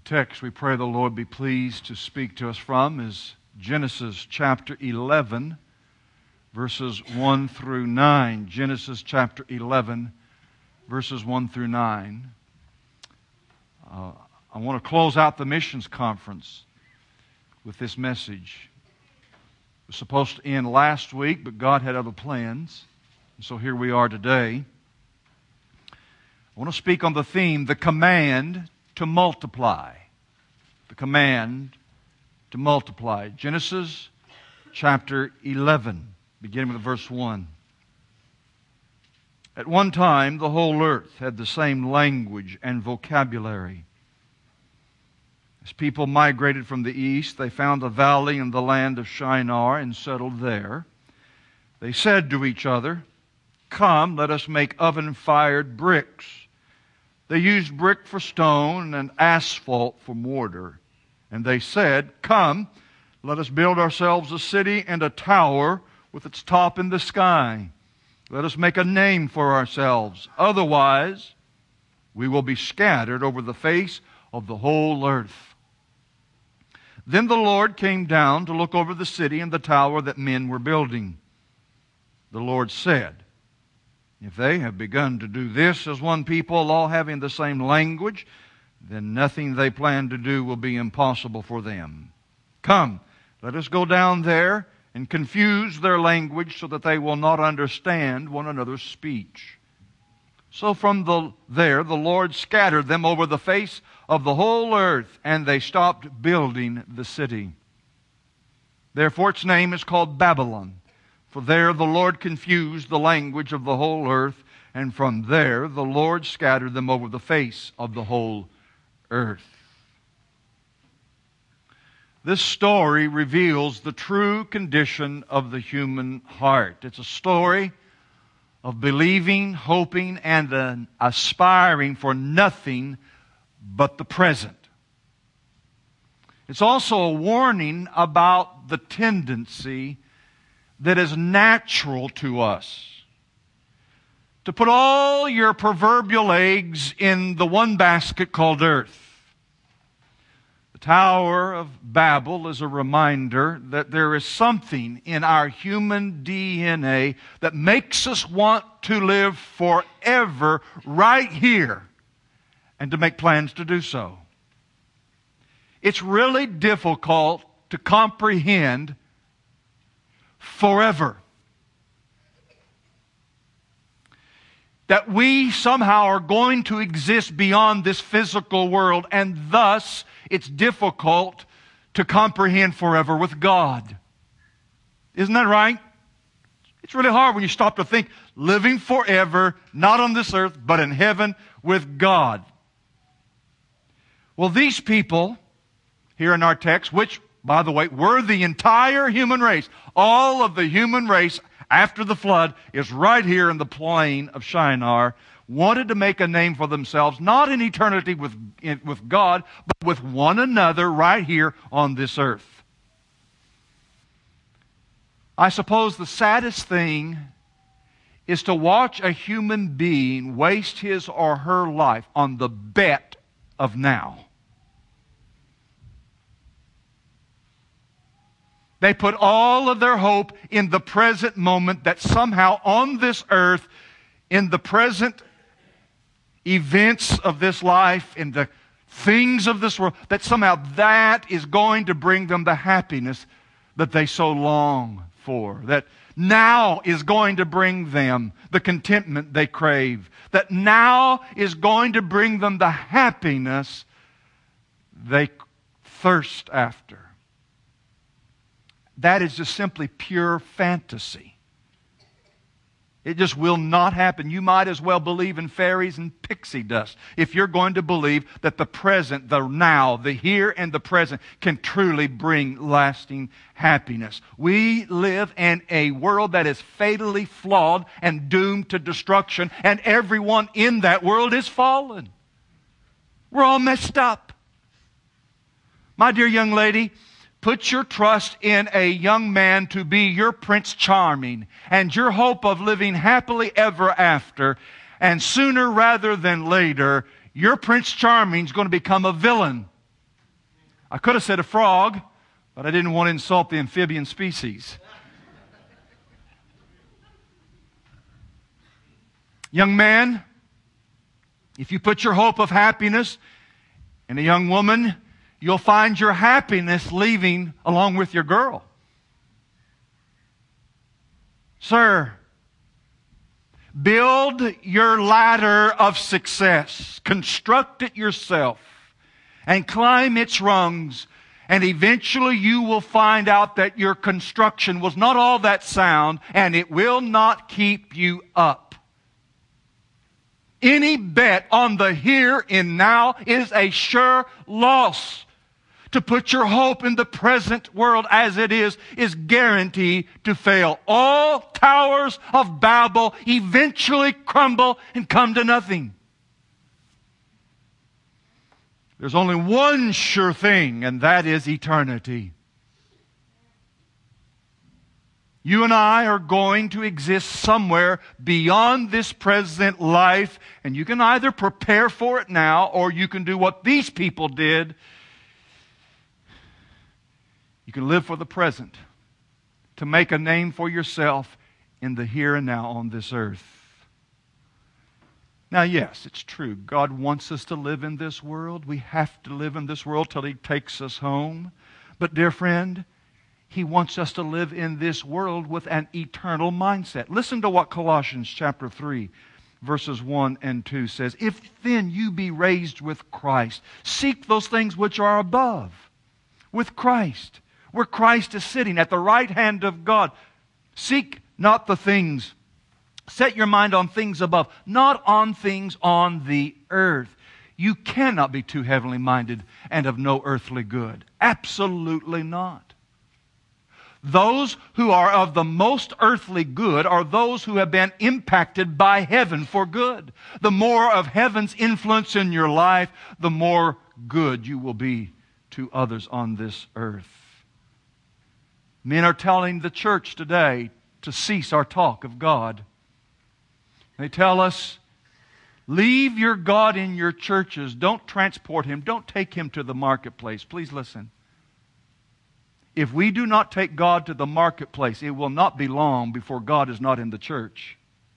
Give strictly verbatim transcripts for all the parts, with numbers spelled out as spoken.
text we pray the Lord be pleased to speak to us from is Genesis chapter eleven, verses one through nine. Genesis chapter eleven, verses one through nine. Uh, I want to close out the missions conference with this message. It was supposed to end last week, but God had other plans. And so here we are today. I want to speak on the theme, the command to multiply. The command to multiply. Genesis chapter eleven, beginning with verse one. At one time, the whole earth had the same language and vocabulary. As people migrated from the east, they found a valley in the land of Shinar and settled there. They said to each other, "Come, let us make oven-fired bricks." They used brick for stone and asphalt for mortar. And they said, "Come, let us build ourselves a city and a tower with its top in the sky. Let us make a name for ourselves. Otherwise, we will be scattered over the face of the whole earth." Then the Lord came down to look over the city and the tower that men were building. The Lord said, "If they have begun to do this as one people, all having the same language, then nothing they plan to do will be impossible for them. Come, let us go down there and confuse their language so that they will not understand one another's speech." So from the, there the Lord scattered them over the face of the whole earth, and they stopped building the city. Therefore its name is called Babylon. For there the Lord confused the language of the whole earth, and from there the Lord scattered them over the face of the whole earth. This story reveals the true condition of the human heart. It's a story of believing, hoping, and uh, aspiring for nothing but the present. It's also a warning about the tendency that is natural to us to put all your proverbial eggs in the one basket called earth. The Tower of Babel is a reminder that there is something in our human D N A that makes us want to live forever right here and to make plans to do so. It's really difficult to comprehend forever. That we somehow are going to exist beyond this physical world, and thus it's difficult to comprehend forever with God. Isn't that right? It's really hard when you stop to think, living forever, not on this earth, but in heaven with God. Well, these people here in our text, which, by the way, were the entire human race, all of the human race after the flood is right here in the plain of Shinar, wanted to make a name for themselves, not in eternity with, with God, but with one another right here on this earth. I suppose the saddest thing is to watch a human being waste his or her life on the bet of now. They put all of their hope in the present moment, that somehow on this earth, in the present events of this life, in the things of this world, that somehow that is going to bring them the happiness that they so long for. That now is going to bring them the contentment they crave. That now is going to bring them the happiness they thirst after. That is just simply pure fantasy. It just will not happen. You might as well believe in fairies and pixie dust if you're going to believe that the present, the now, the here and the present can truly bring lasting happiness. We live in a world that is fatally flawed and doomed to destruction, and everyone in that world is fallen. We're all messed up. My dear young lady, put your trust in a young man to be your Prince Charming and your hope of living happily ever after. And sooner rather than later, your Prince Charming is going to become a villain I could have said a frog, but I didn't want to insult the amphibian species. Young man, if you put your hope of happiness in a young woman, you'll find your happiness leaving along with your girl. Sir, build your ladder of success. Construct it yourself and climb its rungs. And eventually you will find out that your construction was not all that sound, and it will not keep you up. Any bet on the here and now is a sure loss. To put your hope in the present world as it is, is guaranteed to fail. All towers of Babel eventually crumble and come to nothing. There's only one sure thing, and that is eternity. You and I are going to exist somewhere beyond this present life, and you can either prepare for it now, or you can do what these people did. You can live for the present, to make a name for yourself in the here and now on this earth. Now, yes, it's true. God wants us to live in this world. We have to live in this world till He takes us home. But, dear friend, He wants us to live in this world with an eternal mindset. Listen to what Colossians chapter three, verses one and two says. If then you be raised with Christ, seek those things which are above, with Christ, where Christ is sitting at the right hand of God. Seek not the things, set your mind on things above, not on things on the earth. You cannot be too heavenly minded and of no earthly good. Absolutely not. Those who are of the most earthly good are those who have been impacted by heaven for good. The more of heaven's influence in your life, the more good you will be to others on this earth. Men are telling the church today to cease our talk of God. They tell us, leave your God in your churches. Don't transport Him. Don't take Him to the marketplace. Please listen. If we do not take God to the marketplace, it will not be long before God is not in the church.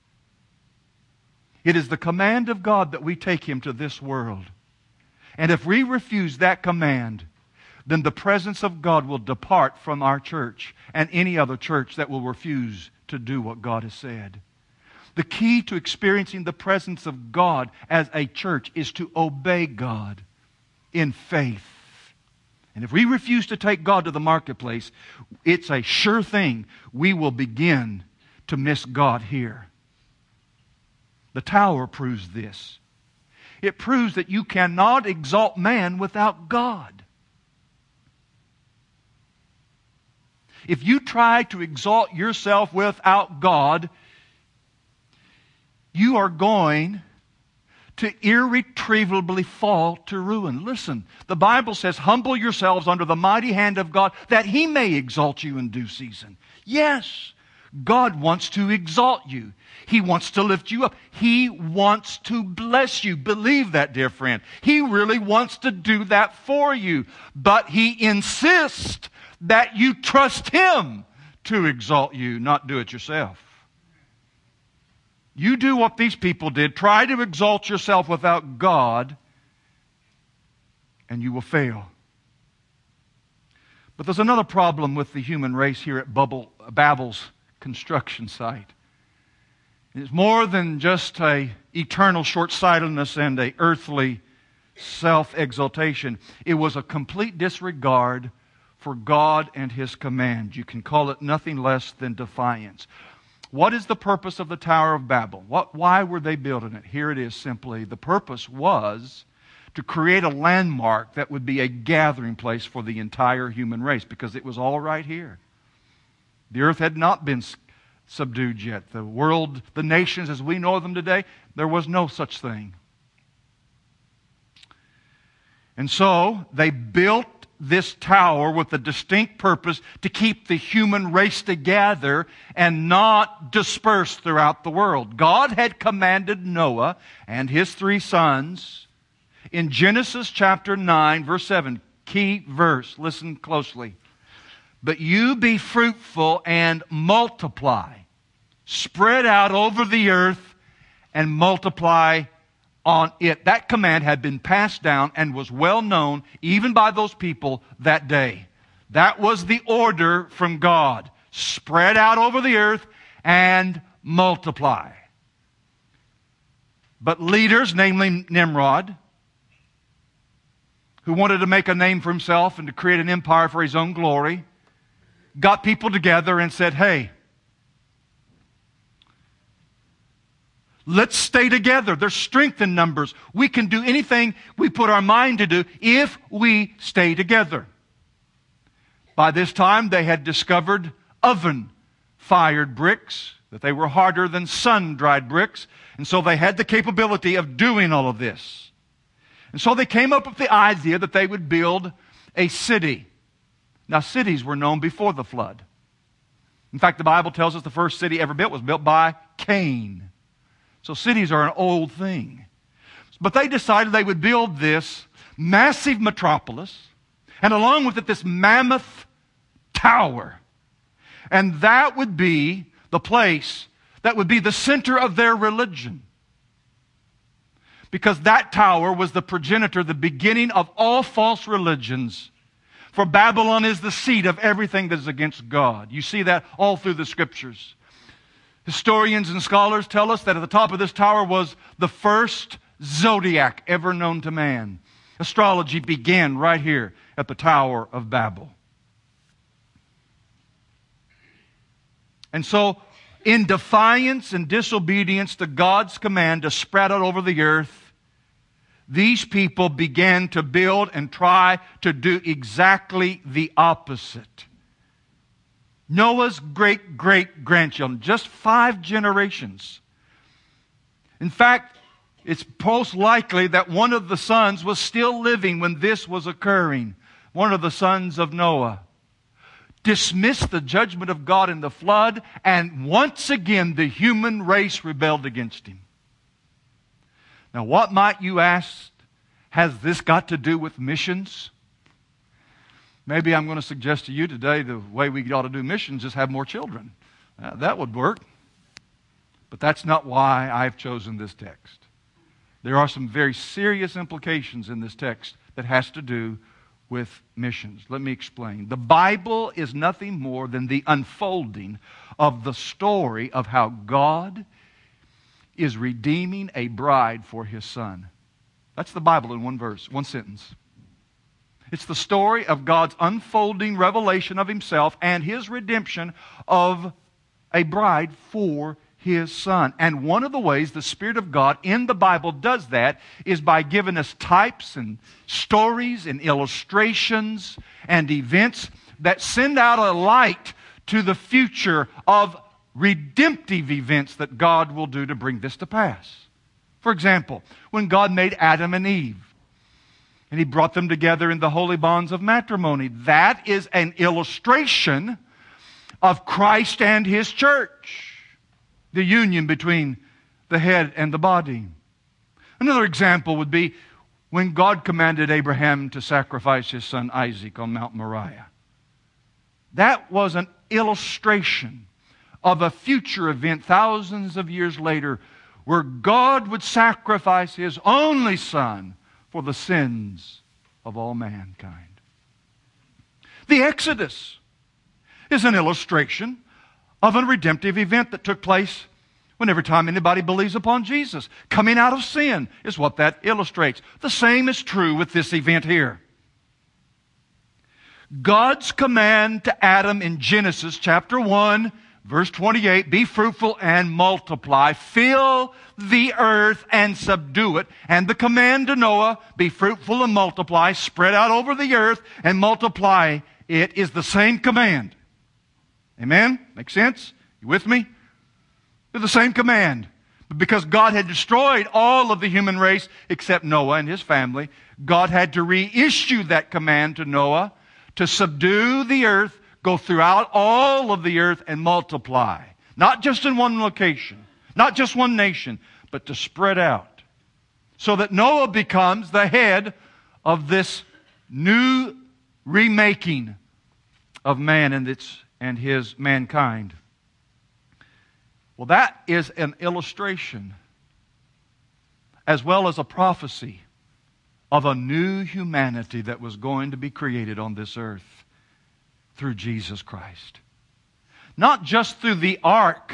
It is the command of God that we take Him to this world. And if we refuse that command, then the presence of God will depart from our church and any other church that will refuse to do what God has said. The key to experiencing the presence of God as a church is to obey God in faith. And if we refuse to take God to the marketplace, it's a sure thing we will begin to miss God here. The tower proves this. It proves that you cannot exalt man without God. If you try to exalt yourself without God, you are going to irretrievably fall to ruin. Listen, the Bible says, humble yourselves under the mighty hand of God, that He may exalt you in due season. Yes, God wants to exalt you. He wants to lift you up. He wants to bless you. Believe that, dear friend. He really wants to do that for you. But He insists that you trust Him to exalt you, not do it yourself. You do what these people did. Try to exalt yourself without God, and you will fail. But there's another problem with the human race here at Bubble, Babel's construction site. It's more than just an eternal short-sightedness and an earthly self-exaltation. It was a complete disregard for God and His command. You can call it nothing less than defiance. What is the purpose of the Tower of Babel? What, why were they building it? Here it is simply. The purpose was to create a landmark that would be a gathering place for the entire human race, because it was all right here. The earth had not been subdued yet. The world, the nations as we know them today, there was no such thing. And so they built this tower with a distinct purpose to keep the human race together and not dispersed throughout the world. God had commanded Noah and his three sons in Genesis chapter nine, verse seven, key verse. Listen closely. But you be fruitful and multiply. Spread out over the earth and multiply on it. That command had been passed down and was well known even by those people that day. That was the order from God. Spread out over the earth and multiply. But leaders, namely Nimrod, who wanted to make a name for himself and to create an empire for his own glory, got people together and said, hey, let's stay together. There's strength in numbers. We can do anything we put our mind to do if we stay together. By this time, they had discovered oven-fired bricks, that they were harder than sun-dried bricks, and so they had the capability of doing all of this. And so they came up with the idea that they would build a city. Now, cities were known before the flood. In fact, the Bible tells us the first city ever built was built by Cain. So cities are an old thing. But they decided they would build this massive metropolis, and along with it, this mammoth tower. And that would be the place that would be the center of their religion. Because that tower was the progenitor, the beginning of all false religions. For Babylon is the seat of everything that is against God. You see that all through the Scriptures. Historians and scholars tell us that at the top of this tower was the first zodiac ever known to man. Astrology began right here at the Tower of Babel. And so, in defiance and disobedience to God's command to spread out over the earth, these people began to build and try to do exactly the opposite. Noah's great-great-grandchildren, just five generations. In fact, it's most likely that one of the sons was still living when this was occurring. One of the sons of Noah dismissed the judgment of God in the flood, and once again the human race rebelled against Him. Now, what might you ask, has this got to do with missions? Maybe I'm going to suggest to you today the way we ought to do missions is have more children. Uh, that would work. But that's not why I've chosen this text. There are some very serious implications in this text that has to do with missions. Let me explain. The Bible is nothing more than the unfolding of the story of how God is redeeming a bride for His Son. That's the Bible in one verse, one sentence. It's the story of God's unfolding revelation of Himself and His redemption of a bride for His Son. And one of the ways the Spirit of God in the Bible does that is by giving us types and stories and illustrations and events that send out a light to the future of redemptive events that God will do to bring this to pass. For example, when God made Adam and Eve, and He brought them together in the holy bonds of matrimony, that is an illustration of Christ and His church, the union between the head and the body. Another example would be when God commanded Abraham to sacrifice his son Isaac on Mount Moriah. That was an illustration of a future event thousands of years later where God would sacrifice His only Son for the sins of all mankind. The Exodus is an illustration of a redemptive event that took place when every time anybody believes upon Jesus. Coming out of sin is what that illustrates. The same is true with this event here. God's command to Adam in Genesis chapter one, verse twenty-eight, be fruitful and multiply, fill the earth and subdue it. And the command to Noah, be fruitful and multiply, spread out over the earth and multiply it, is the same command. Amen? Make sense? You with me? They're the same command. But because God had destroyed all of the human race except Noah and his family, God had to reissue that command to Noah to subdue the earth, go throughout all of the earth and multiply. Not just in one location, not just one nation, but to spread out. So that Noah becomes the head of this new remaking of man and its and his mankind. Well, that is an illustration as well as a prophecy of a new humanity that was going to be created on this earth through Jesus Christ. Not just through the ark,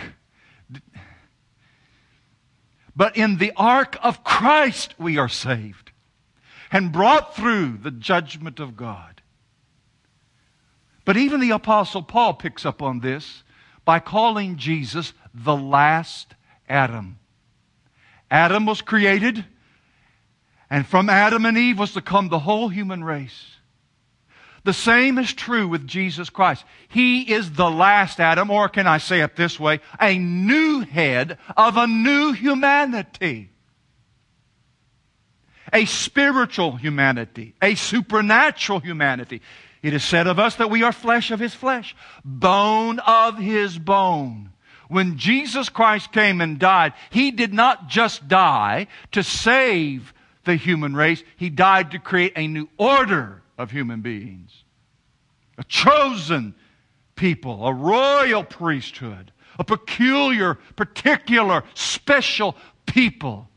but in the ark of Christ we are saved and brought through the judgment of God. But even the Apostle Paul picks up on this by calling Jesus the last Adam. Adam was created, and from Adam and Eve was to come the whole human race. The same is true with Jesus Christ. He is the last Adam, or can I say it this way, a new head of a new humanity. A spiritual humanity, a supernatural humanity. It is said of us that we are flesh of His flesh, bone of His bone. When Jesus Christ came and died, He did not just die to save the human race. He died to create a new order of human beings. A chosen people, a royal priesthood, a peculiar, particular, special people.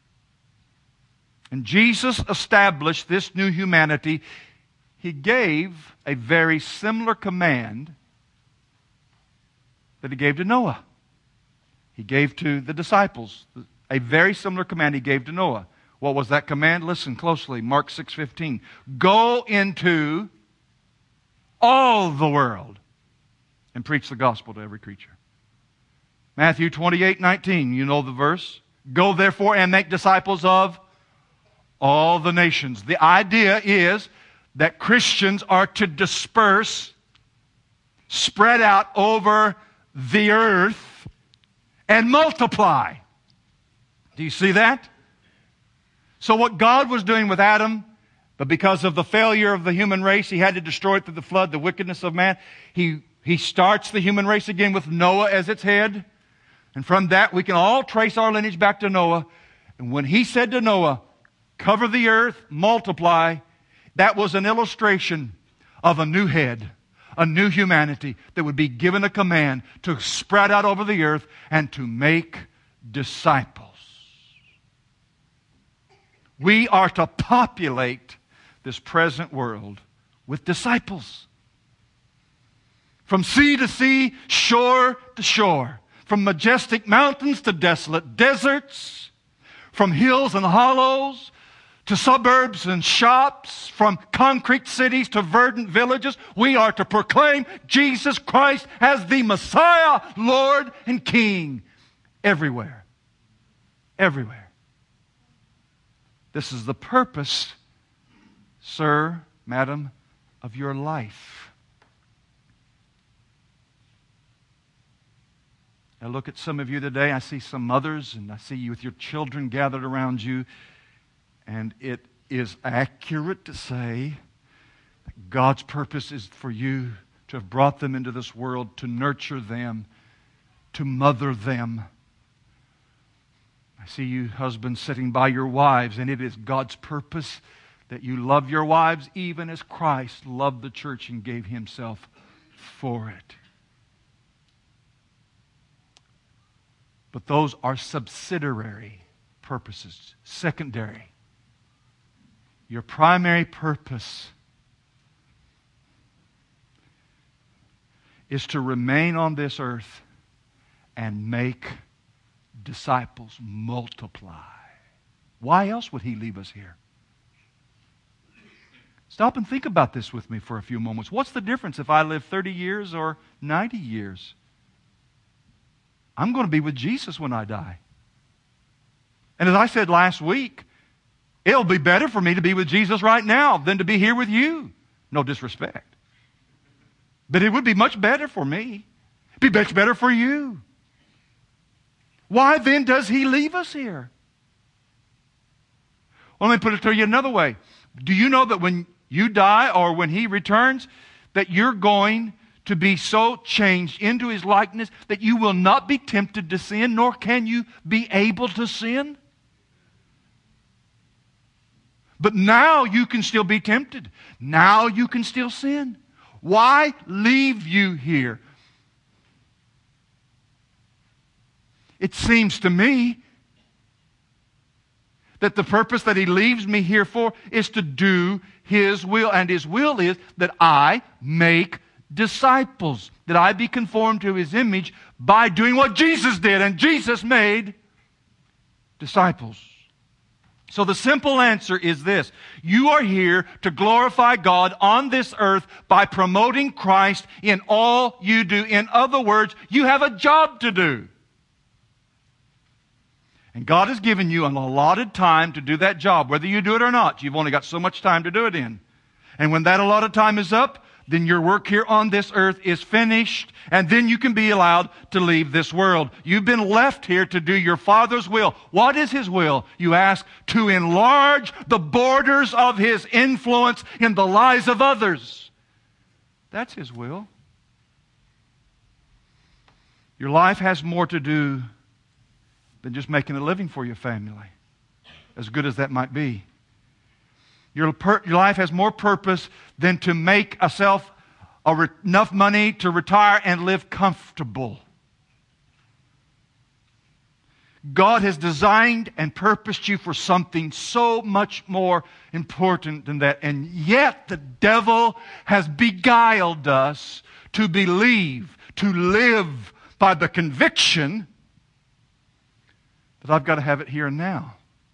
And Jesus established this new humanity. He gave a very similar command that He gave to Noah. He gave to the disciples a very similar command He gave to Noah. What was that command? Listen closely. Mark six fifteen. Go into all the world and preach the gospel to every creature. Matthew twenty-eight nineteen. You know the verse. Go therefore and make disciples of all the nations. The idea is that Christians are to disperse, spread out over the earth, and multiply. Do you see that? So what God was doing with Adam, but because of the failure of the human race, He had to destroy it through the flood, the wickedness of man. He, he starts the human race again with Noah as its head. And from that, we can all trace our lineage back to Noah. And when he said to Noah, cover the earth, multiply, that was an illustration of a new head, a new humanity that would be given a command to spread out over the earth and to make disciples. We are to populate this present world with disciples. From sea to sea, shore to shore. From majestic mountains to desolate deserts. From hills and hollows to suburbs and shops. From concrete cities to verdant villages. We are to proclaim Jesus Christ as the Messiah, Lord and King. Everywhere. Everywhere. This is the purpose, sir, madam, of your life. I look at some of you today, I see some mothers, and I see you with your children gathered around you, and it is accurate to say that God's purpose is for you to have brought them into this world, to nurture them, to mother them. I see you husbands sitting by your wives, and it is God's purpose that you love your wives even as Christ loved the church and gave Himself for it. But those are subsidiary purposes, secondary. Your primary purpose is to remain on this earth and make disciples, multiply. Why else would He leave us here? Stop and think about this with me for a few moments. What's the difference if I live thirty years or ninety years? I'm going to be with Jesus when I die. And as I said last week, it'll be better for me to be with Jesus right now than to be here with you. No disrespect. But it would be much better for me. It'd be much better for you. Why then does He leave us here? Well, let me put it to you another way. Do you know that when you die or when He returns, that you're going to be so changed into His likeness that you will not be tempted to sin, nor can you be able to sin? But now you can still be tempted. Now you can still sin. Why leave you here? It seems to me that the purpose that He leaves me here for is to do His will. And His will is that I make disciples, that I be conformed to His image by doing what Jesus did. And Jesus made disciples. So the simple answer is this. You are here to glorify God on this earth by promoting Christ in all you do. In other words, you have a job to do. And God has given you an allotted time to do that job, whether you do it or not. You've only got so much time to do it in. And when that allotted time is up, then your work here on this earth is finished, and then you can be allowed to leave this world. You've been left here to do your Father's will. What is His will? You ask, to enlarge the borders of His influence in the lives of others. That's His will. Your life has more to do than just making a living for your family, as good as that might be. Your, per, your life has more purpose than to make a self a re, enough money to retire and live comfortable. God has designed and purposed you for something so much more important than that. And yet the devil has beguiled us to believe, to live by the conviction that I've got to have it here and now.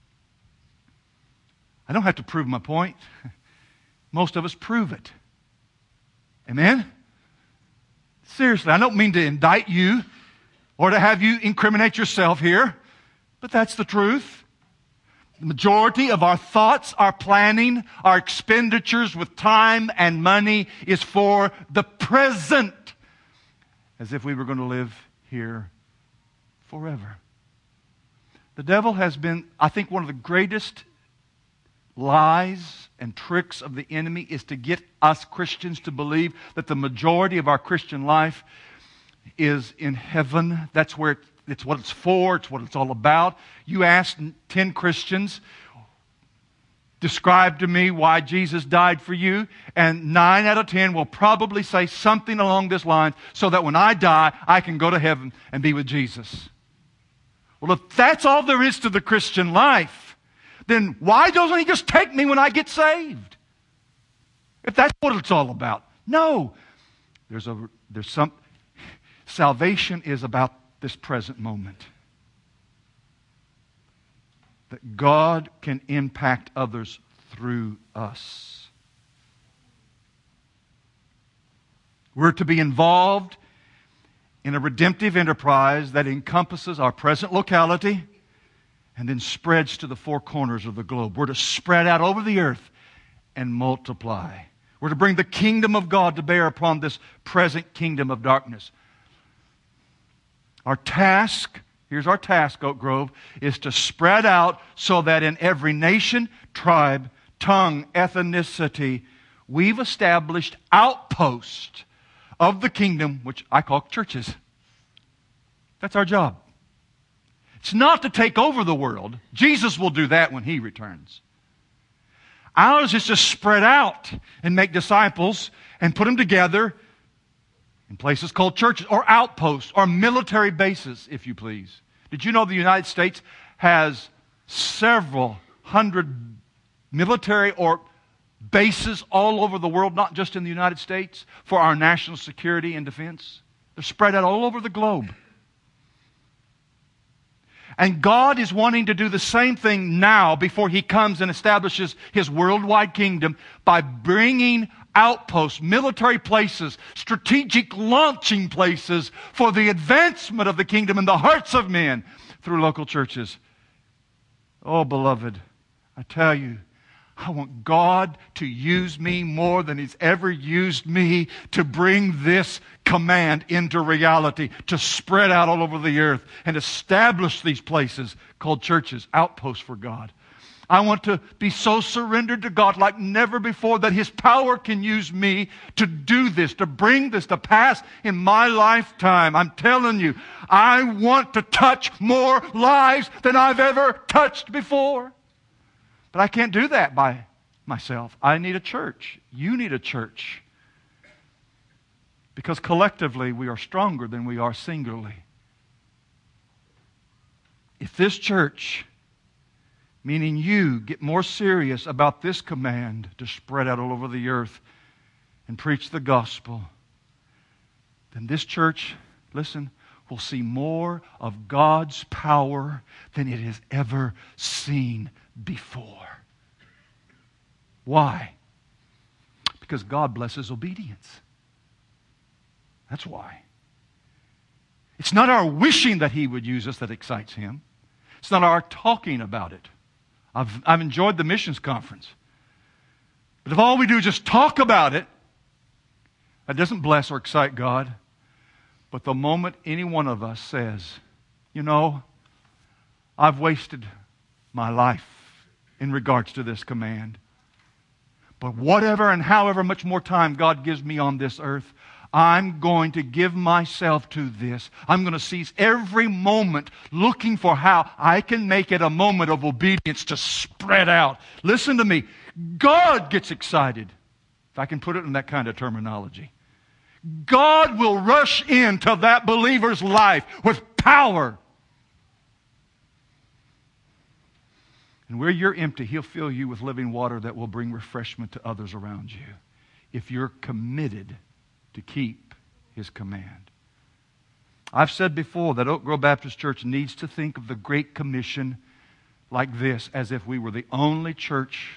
I don't have to prove my point. Most of us prove it. Amen? Seriously, I don't mean to indict you or to have you incriminate yourself here, but that's the truth. The majority of our thoughts, our planning, our expenditures with time and money is for the present, as if we were going to live here forever. The devil has been, I think, one of the greatest lies and tricks of the enemy is to get us Christians to believe that the majority of our Christian life is in heaven. That's where it, it's what it's for. It's what it's all about. You ask ten Christians, describe to me why Jesus died for you, and nine out of ten will probably say something along this line, so that when I die, I can go to heaven and be with Jesus. Well, if that's all there is to the Christian life, then why doesn't He just take me when I get saved? If that's what it's all about. No. There's a, there's some, salvation is about this present moment. That God can impact others through us. We're to be involved in a redemptive enterprise that encompasses our present locality and then spreads to the four corners of the globe. We're to spread out over the earth and multiply. We're to bring the kingdom of God to bear upon this present kingdom of darkness. Our task, here's our task, Oak Grove, is to spread out so that in every nation, tribe, tongue, ethnicity, we've established outposts of the kingdom, which I call churches. That's our job. It's not to take over the world. Jesus will do that when He returns. Ours is to spread out and make disciples and put them together in places called churches or outposts or military bases, if you please. Did you know the United States has several hundred military or bases all over the world, not just in the United States, for our national security and defense? They're spread out all over the globe. And God is wanting to do the same thing now before He comes and establishes His worldwide kingdom by bringing outposts, military places, strategic launching places for the advancement of the kingdom in the hearts of men through local churches. Oh, beloved, I tell you, I want God to use me more than He's ever used me to bring this command into reality, to spread out all over the earth and establish these places called churches, outposts for God. I want to be so surrendered to God like never before that His power can use me to do this, to bring this to pass in my lifetime. I'm telling you, I want to touch more lives than I've ever touched before. But I can't do that by myself. I need a church. You need a church. Because collectively we are stronger than we are singularly. If this church, meaning you, get more serious about this command to spread out all over the earth and preach the gospel, then this church, listen, will see more of God's power than it has ever seen before. Why? Because God blesses obedience. That's why. It's not our wishing that He would use us that excites Him. It's not our talking about it. I've, I've enjoyed the missions conference. But if all we do is just talk about it, that doesn't bless or excite God. But the moment any one of us says, you know, I've wasted my life in regards to this command. But whatever and however much more time God gives me on this earth, I'm going to give myself to this. I'm going to seize every moment looking for how I can make it a moment of obedience to spread out. Listen to me. God gets excited, if I can put it in that kind of terminology. God will rush into that believer's life with power. And where you're empty, He'll fill you with living water that will bring refreshment to others around you if you're committed to keep His command. I've said before that Oak Grove Baptist Church needs to think of the Great Commission like this, as if we were the only church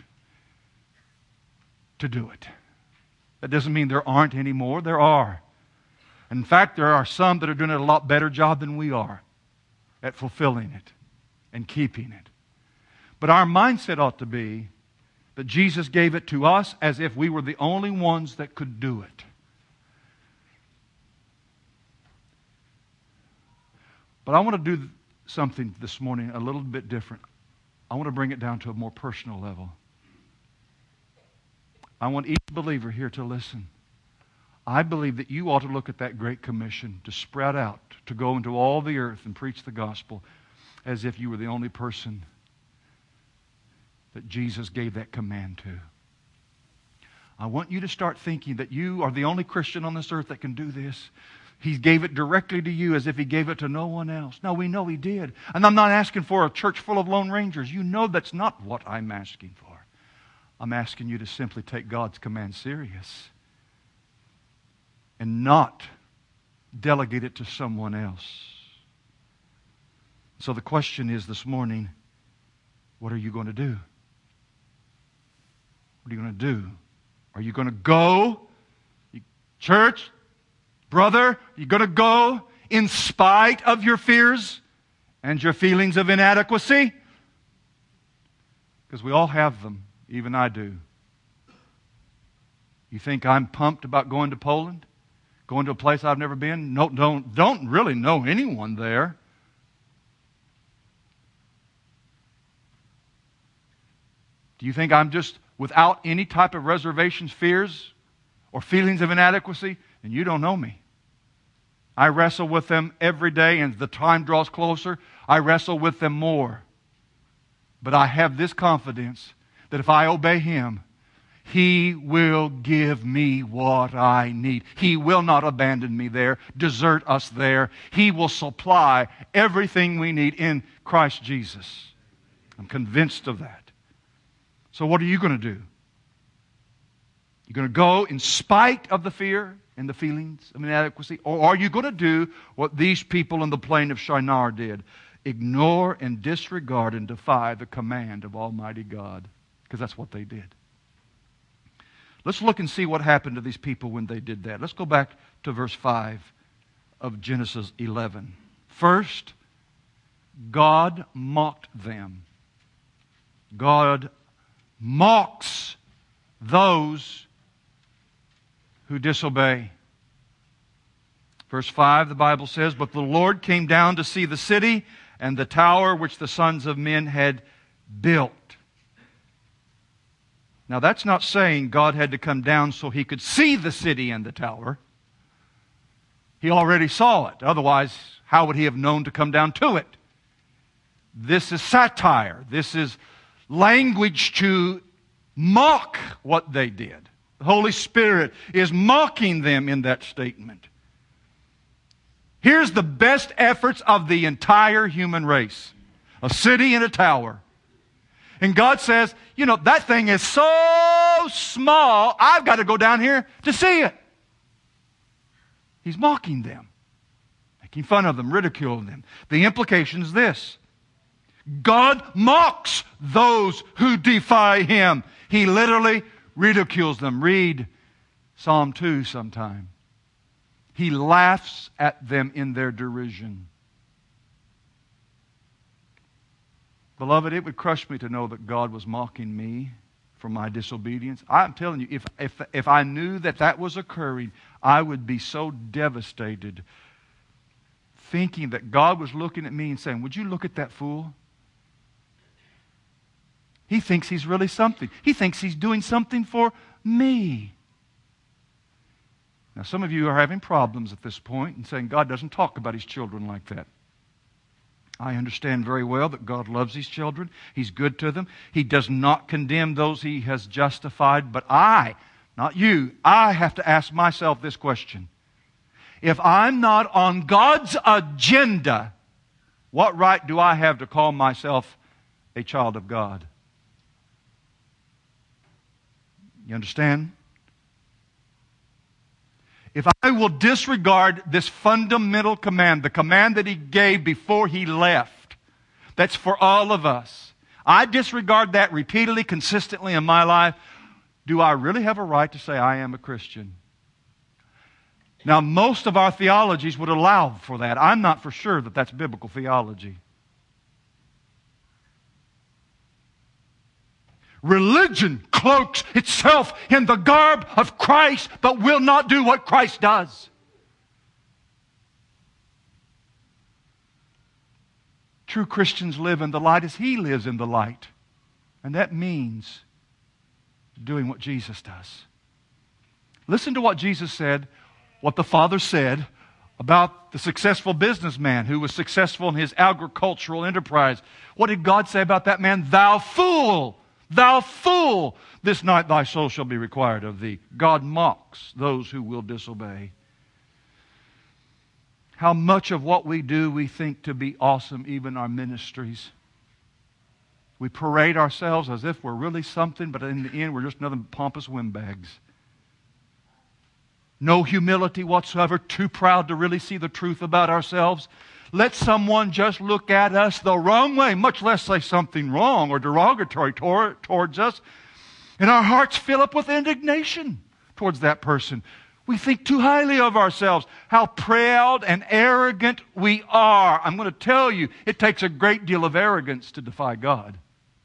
to do it. That doesn't mean there aren't any more. There are. In fact, there are some that are doing a lot better job than we are at fulfilling it and keeping it. But our mindset ought to be that Jesus gave it to us as if we were the only ones that could do it. But I want to do something this morning a little bit different. I want to bring it down to a more personal level. I want each believer here to listen. I believe that you ought to look at that Great Commission to spread out, to go into all the earth and preach the gospel as if you were the only person that Jesus gave that command to. I want you to start thinking that you are the only Christian on this earth that can do this. He gave it directly to you as if He gave it to no one else. Now, we know He did. And I'm not asking for a church full of Lone Rangers. You know that's not what I'm asking for. I'm asking you to simply take God's command serious and not delegate it to someone else. So the question is this morning, what are you going to do? What are you going to do? Are you going to go? Church, brother, are you going to go in spite of your fears and your feelings of inadequacy? Because we all have them. Even I do. You think I'm pumped about going to Poland? Going to a place I've never been? No, don't, don't really know anyone there. Do you think I'm just without any type of reservations, fears, or feelings of inadequacy? And you don't know me. I wrestle with them every day, and as the time draws closer, I wrestle with them more. But I have this confidence that if I obey Him, He will give me what I need. He will not abandon me there, desert us there. He will supply everything we need in Christ Jesus. I'm convinced of that. So what are you going to do? You're going to go in spite of the fear and the feelings of inadequacy? Or are you going to do what these people in the plain of Shinar did? Ignore and disregard and defy the command of Almighty God. Because that's what they did. Let's look and see what happened to these people when they did that. Let's go back to verse five of Genesis eleven. First, God mocked them. God mocks those who disobey. Verse five, the Bible says, "But the Lord came down to see the city and the tower which the sons of men had built." Now that's not saying God had to come down so He could see the city and the tower. He already saw it. Otherwise, how would He have known to come down to it? This is satire. This is language to mock what they did. The Holy Spirit is mocking them in that statement. Here's the best efforts of the entire human race. A city and a tower. And God says, you know, that thing is so small, I've got to go down here to see it. He's mocking them, making fun of them, ridiculing them. The implication is this: God mocks those who defy Him. He literally ridicules them. Read Psalm two sometime. He laughs at them in their derision. Beloved, it would crush me to know that God was mocking me for my disobedience. I'm telling you, if, if, if I knew that that was occurring, I would be so devastated, thinking that God was looking at me and saying, would you look at that fool? He thinks he's really something. He thinks he's doing something for me. Now, some of you are having problems at this point and saying God doesn't talk about His children like that. I understand very well that God loves His children. He's good to them. He does not condemn those He has justified. But I, not you, I have to ask myself this question. If I'm not on God's agenda, what right do I have to call myself a child of God? You understand? If I will disregard this fundamental command, the command that He gave before He left, that's for all of us. I disregard that repeatedly, consistently in my life. Do I really have a right to say I am a Christian? Now, most of our theologies would allow for that. I'm not for sure that that's biblical theology. Religion cloaks itself in the garb of Christ, but will not do what Christ does. True Christians live in the light as He lives in the light. And that means doing what Jesus does. Listen to what Jesus said, what the Father said about the successful businessman who was successful in his agricultural enterprise. What did God say about that man? Thou fool! Thou fool! This night thy soul shall be required of thee. God mocks those who will disobey. How much of what we do we think to be awesome, even our ministries. We parade ourselves as if we're really something, but in the end we're just another pompous windbags. No humility whatsoever, too proud to really see the truth about ourselves. Let someone just look at us the wrong way, much less say something wrong or derogatory tor- towards us, and our hearts fill up with indignation towards that person. We think too highly of ourselves, how proud and arrogant we are. I'm going to tell you, it takes a great deal of arrogance to defy God.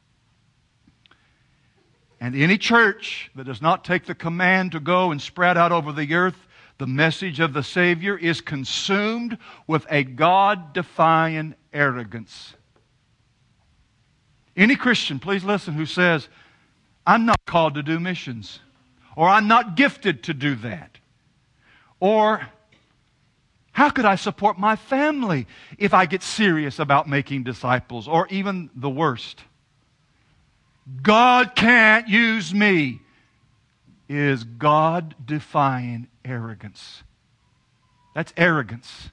And any church that does not take the command to go and spread out over the earth the message of the Savior is consumed with a God-defying arrogance. Any Christian, please listen, who says, I'm not called to do missions, or I'm not gifted to do that, or how could I support my family if I get serious about making disciples, or even the worst, God can't use me, is God-defying arrogance. That's arrogance.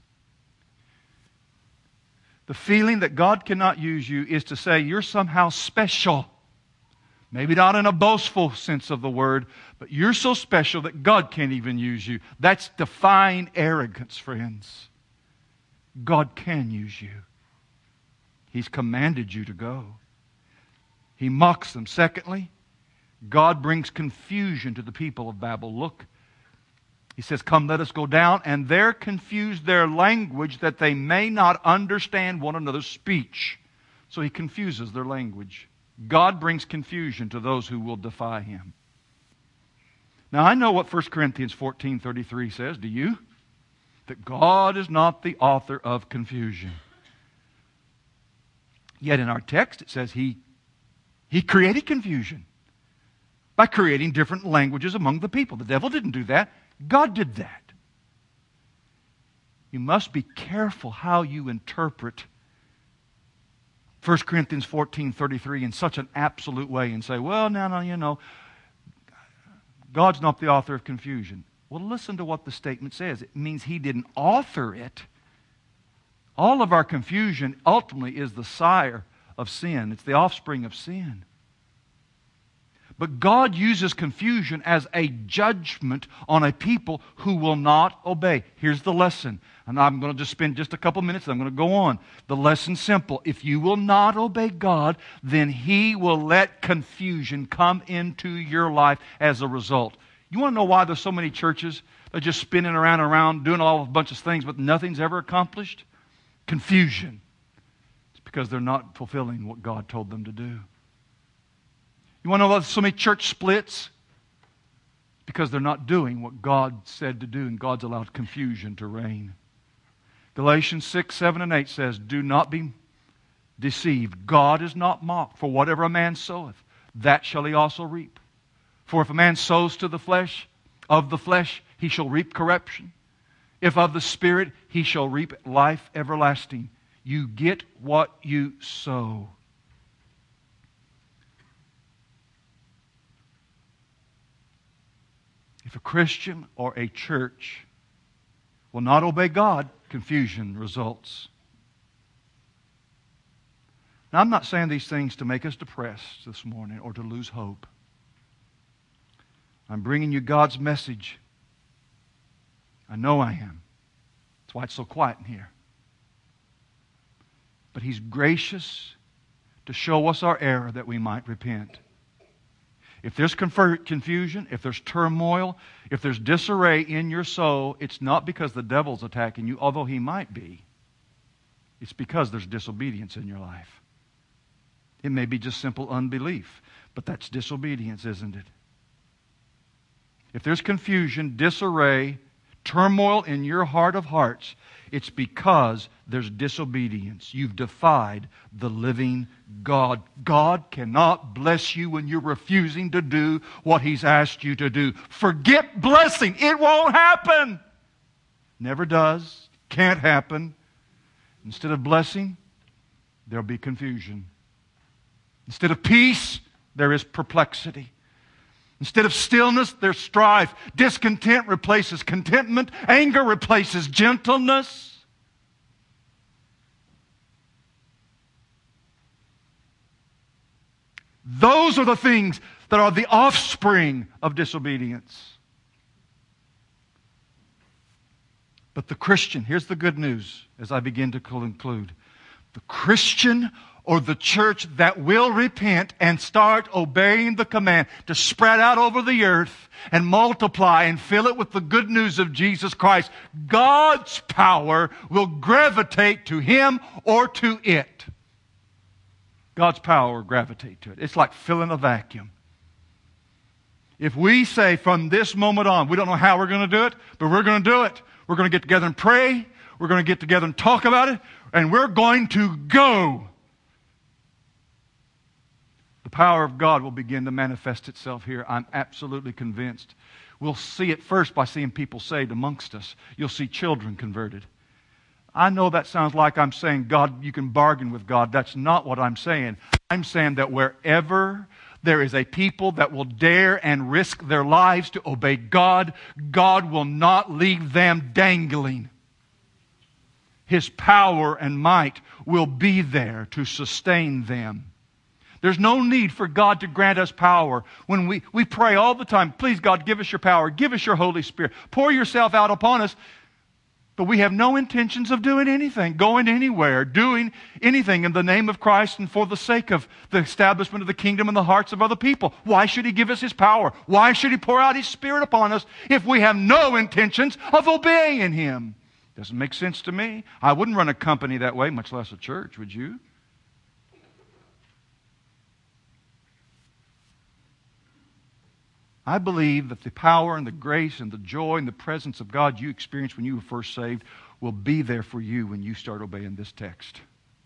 The feeling that God cannot use you is to say you're somehow special. Maybe not in a boastful sense of the word, but you're so special that God can't even use you. That's defying arrogance, friends. God can use you. He's commanded you to go. He mocks them. Secondly, God brings confusion to the people of Babel. Look, He says, come, let us go down, and there confuse their language that they may not understand one another's speech. So He confuses their language. God brings confusion to those who will defy Him. Now, I know what First Corinthians fourteen thirty-three says. Do you? That God is not the author of confusion. Yet in our text it says He, he created confusion by creating different languages among the people. The devil didn't do that. God did that. You must be careful how you interpret First Corinthians fourteen thirty-three in such an absolute way and say, well, now, no, you know, God's not the author of confusion. Well, listen to what the statement says. It means He didn't author it. All of our confusion ultimately is the sire of sin. It's the offspring of sin. But God uses confusion as a judgment on a people who will not obey. Here's the lesson. And I'm going to just spend just a couple minutes and I'm going to go on. The lesson's simple. If you will not obey God, then He will let confusion come into your life as a result. You want to know why there's so many churches that are just spinning around and around, doing all a bunch of things, but nothing's ever accomplished? Confusion. It's because they're not fulfilling what God told them to do. You want to know why there's so many church splits? Because they're not doing what God said to do, and God's allowed confusion to reign. Galatians six, seven, and eight says, do not be deceived. God is not mocked. For whatever a man soweth, that shall he also reap. For if a man sows to the flesh, of the flesh he shall reap corruption. If of the Spirit, he shall reap life everlasting. You get what you sow. If a Christian or a church will not obey God, confusion results. Now, I'm not saying these things to make us depressed this morning or to lose hope. I'm bringing you God's message. I know I am. That's why it's so quiet in here. But He's gracious to show us our error that we might repent. If there's confusion, if there's turmoil, if there's disarray in your soul, it's not because the devil's attacking you, although he might be. It's because there's disobedience in your life. It may be just simple unbelief, but that's disobedience, isn't it? If there's confusion, disarray, turmoil in your heart of hearts, it's because there's disobedience. You've defied the living God. God cannot bless you when you're refusing to do what He's asked you to do. Forget blessing. It won't happen. Never does. Can't happen. Instead of blessing, there'll be confusion. Instead of peace, there is perplexity. Instead of stillness, there's strife. Discontent replaces contentment. Anger replaces gentleness. Those are the things that are the offspring of disobedience. But the Christian, here's the good news as I begin to conclude. The Christian or the church that will repent and start obeying the command to spread out over the earth and multiply and fill it with the good news of Jesus Christ, God's power will gravitate to him or to it. God's power will gravitate to it. It's like filling a vacuum. If we say from this moment on, we don't know how we're going to do it, but we're going to do it. We're going to get together and pray. We're going to get together and talk about it. And we're going to go. The power of God will begin to manifest itself here. I'm absolutely convinced. We'll see it first by seeing people saved amongst us. You'll see children converted. I know that sounds like I'm saying, God, you can bargain with God. That's not what I'm saying. I'm saying that wherever there is a people that will dare and risk their lives to obey God, God will not leave them dangling. His power and might will be there to sustain them. There's no need for God to grant us power. When we, we pray all the time, please God, give us your power, give us your Holy Spirit, pour yourself out upon us. But we have no intentions of doing anything, going anywhere, doing anything in the name of Christ and for the sake of the establishment of the kingdom in the hearts of other people. Why should He give us His power? Why should He pour out His Spirit upon us if we have no intentions of obeying Him? Doesn't make sense to me. I wouldn't run a company that way, much less a church, would you? I believe that the power and the grace and the joy and the presence of God you experienced when you were first saved will be there for you when you start obeying this text.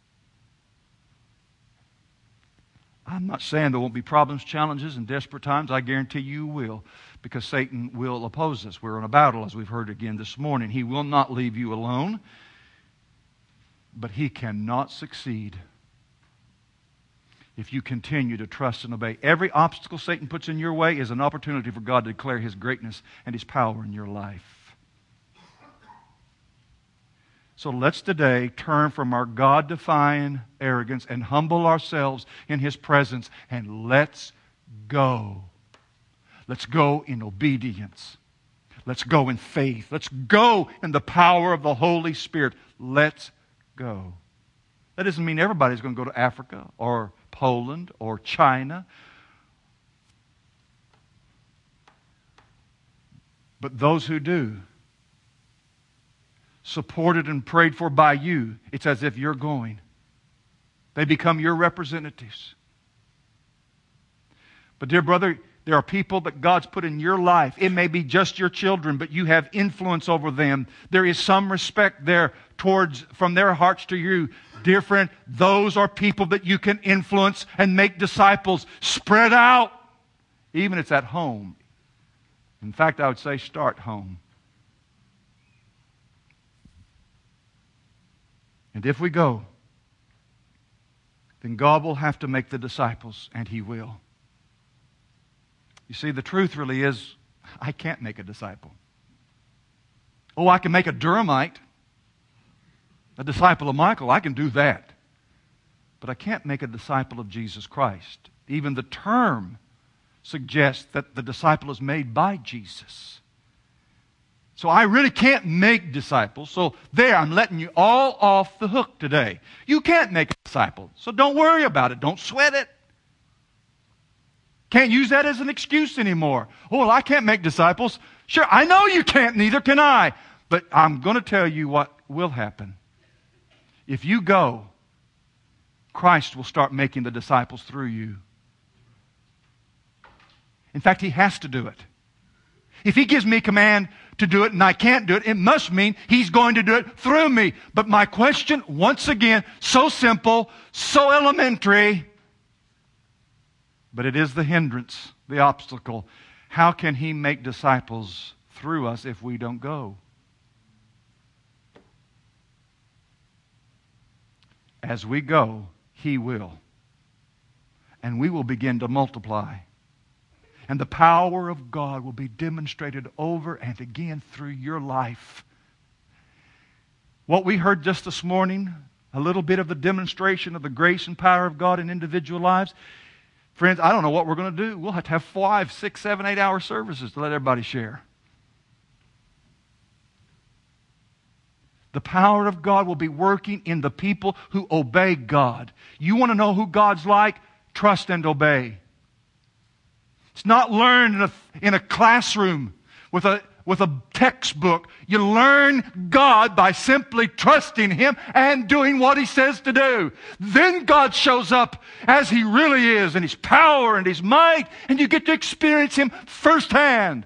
I'm not saying there won't be problems, challenges, and desperate times. I guarantee you will, because Satan will oppose us. We're in a battle, as we've heard again this morning. He will not leave you alone, but he cannot succeed if you continue to trust and obey. Every obstacle Satan puts in your way is an opportunity for God to declare His greatness and His power in your life. So let's today turn from our God-defying arrogance and humble ourselves in His presence, and let's go. Let's go in obedience. Let's go in faith. Let's go in the power of the Holy Spirit. Let's go. That doesn't mean everybody's going to go to Africa or Poland or China. But those who do, supported and prayed for by you, it's as if you're going. They become your representatives. But dear brother, there are people that God's put in your life. It may be just your children, but you have influence over them. There is some respect there towards, from their hearts to you. Dear friend, those are people that you can influence and make disciples. Spread out. Even if it's at home. In fact, I would say start home. And if we go, then God will have to make the disciples, and He will. You see, the truth really is, I can't make a disciple. Oh, I can make a Durhamite, a disciple of Michael. I can do that. But I can't make a disciple of Jesus Christ. Even the term suggests that the disciple is made by Jesus. So I really can't make disciples. So there, I'm letting you all off the hook today. You can't make a disciple. So don't worry about it. Don't sweat it. Can't use that as an excuse anymore. Oh, well, I can't make disciples. Sure, I know you can't, neither can I. But I'm going to tell you what will happen. If you go, Christ will start making the disciples through you. In fact, He has to do it. If He gives me command to do it and I can't do it, it must mean He's going to do it through me. But my question, once again, so simple, so elementary, but it is the hindrance, the obstacle. How can He make disciples through us if we don't go? As we go, He will. And we will begin to multiply. And the power of God will be demonstrated over and again through your life. What we heard just this morning, a little bit of the demonstration of the grace and power of God in individual lives. Friends, I don't know what we're going to do. We'll have to have five, six, seven, eight hour services to let everybody share. The power of God will be working in the people who obey God. You want to know who God's like? Trust and obey. It's not learned in a, in a classroom with a, with a textbook. You learn God by simply trusting Him and doing what He says to do. Then God shows up as He really is, in His power and His might, and you get to experience Him firsthand.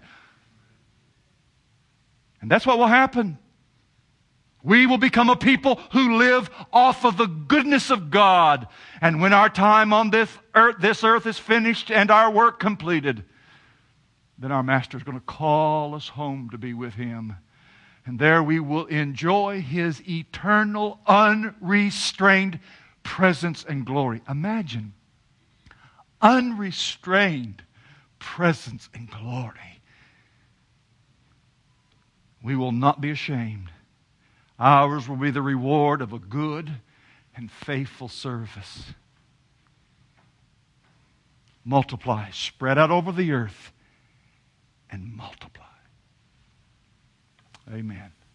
And that's what will happen. We will become a people who live off of the goodness of God. And when our time on this earth, this earth is finished and our work completed, then our Master is going to call us home to be with Him. And there we will enjoy His eternal, unrestrained presence and glory. Imagine unrestrained presence and glory. We will not be ashamed. Ours will be the reward of a good and faithful service. Multiply, spread out over the earth, and multiply. Amen.